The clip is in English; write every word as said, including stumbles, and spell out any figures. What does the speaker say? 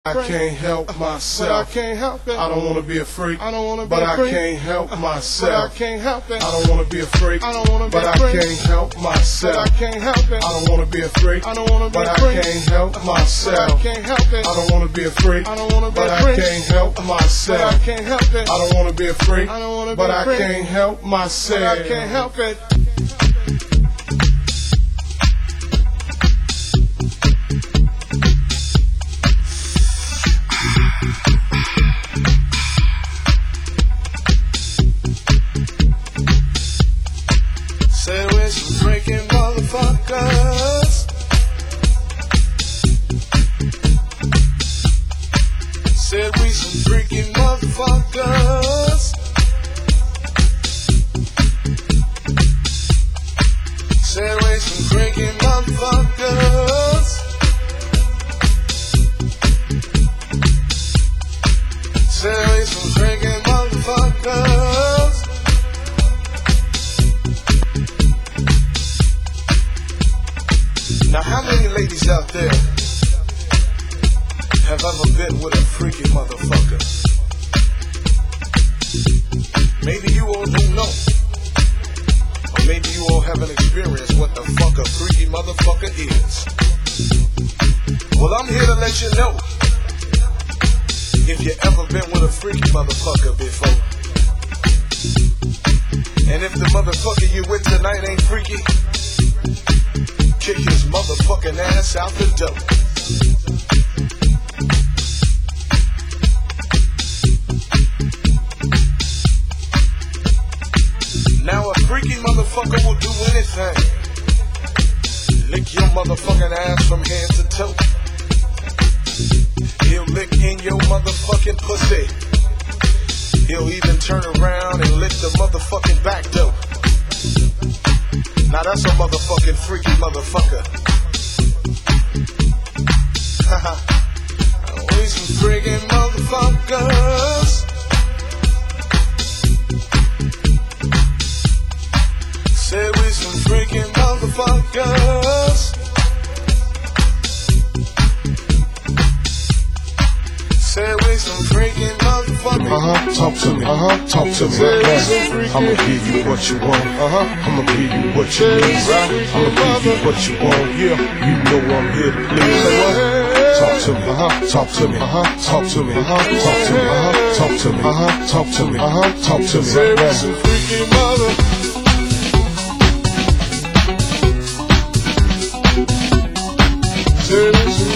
I can't help myself. But I can't help it. I don't wanna be a freak. I don't wanna be but a freak. I can't help But I myself. can't help it. I don't wanna be a freak. I don't wanna be but a I freak. can't help But myself. I can't help it. I don't wanna be a freak. I don't wanna be but a I freak. can't help But I myself. can't help it. I don't wanna be a freak. I don't wanna be but a I freak. can't help But I myself. can't help it. I don't wanna be a freak. I don't wanna be but a I freak. can't help But myself. I can't help it. Say we're some freaking motherfuckers. Said we some freaking motherfuckers. Said we some freaking motherfuckers. Said we some freaking motherfuckers. Now, how many ladies out there have ever been with a freaky motherfucker? Maybe you all don't know. Or maybe you all haven't experienced what the fuck a freaky motherfucker is. Well, I'm here to let you know. If you ever been with a freaky motherfucker before. And if the motherfucker you with tonight ain't freaky, kick his motherfucking ass out the door. Now a freaky motherfucker will do anything. Lick your motherfucking ass from head to toe. He'll lick in your motherfucking pussy. He'll even turn around and lick the motherfucking back door. Now that's a motherfucking freaky motherfucker. Haha. We some freaking motherfuckers. Say we some freaking motherfuckers. Say we some freaking motherfuckers. Uh-huh, talk to me. Uh-huh, talk to me. Yeah. I'ma give you what you want. Uh-huh, I'ma give you what you need. Right? I'ma give you what you want. Yeah, you know I'm here to please. Say what? Talk to me. Uh-huh, talk to me. Uh-huh, talk to me. Uh-huh, talk to me. Uh-huh, talk to me. Uh-huh, talk to me. Uh-huh, talk to me. Say Right we now. some freaky mother. Say we some